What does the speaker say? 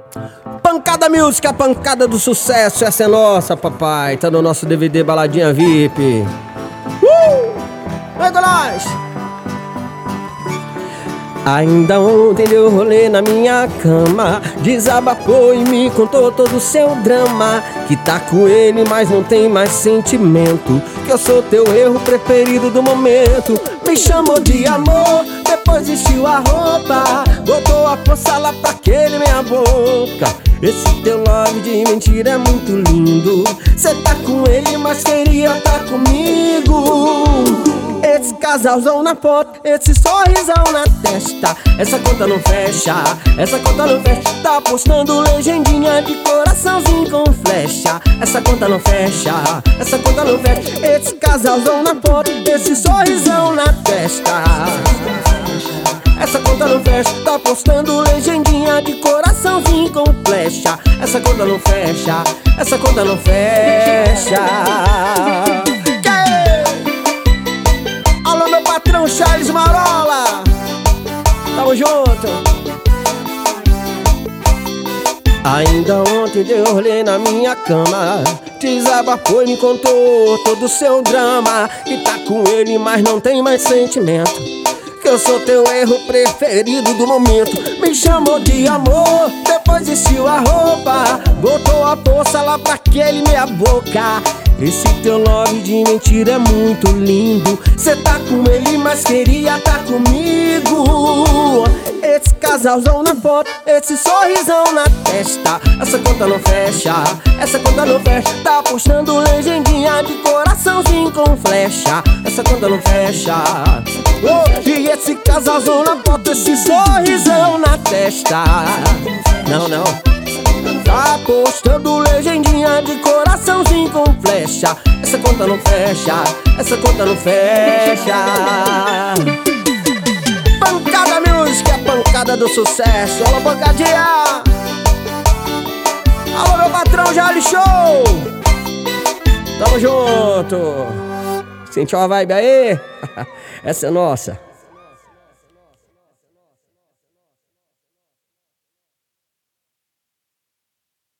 Pancada Music, a pancada do sucesso. Essa é nossa, papai. Tá no nosso DVD Baladinha VIP. Vai com nós! Ainda ontem deu rolê na minha cama, desabafou e me contou todo o seu drama. Que tá com ele, mas não tem mais sentimento, que eu sou teu erro preferido do momento. Me chamou de amor, depois vestiu a roupa, botou a força lá pra aquele meia boca. Esse teu love de mentira é muito lindo. Cê tá com ele, mas queria tá comigo. Esse casalzão na foto, esse sorrisão na testa. Essa conta não fecha, essa conta não fecha. Tá postando legendinha de coraçãozinho com flecha. Essa conta não fecha, essa conta não fecha. Esse casalzão na foto, esse sorrisão na testa. Essa conta não fecha, tá postando legendinha de coraçãozinho com flecha. Essa conta não fecha, essa conta não fecha. Alô, meu patrão Charles Marola, tamo junto. Ainda ontem deu rolê na minha cama, desabafou e me contou todo o seu drama. E tá com ele, mas não tem mais sentimento, que eu sou teu erro preferido do momento. Me chamou de amor, depois vestiu a roupa, botou a força lá pra aquele meia boca. Esse teu love de mentira é muito lindo. Cê tá com ele, mas queria tá comigo. Esse casalzão na foto, esse sorrisão na testa. Essa conta não fecha, essa conta não fecha. Tá postando legendinha de coraçãozinho com flecha. Essa conta não fecha. E esse casalzão na foto, esse sorrisão na testa. Não, não. Tá postando legendinha de coraçãozinho com flecha. Essa conta não fecha, essa conta não fecha. Pancada Music, a pancada do sucesso. Alô, pancadinha. Alô, meu patrão Jali Show. Tamo junto. Sentiu a vibe aí? Essa é nossa.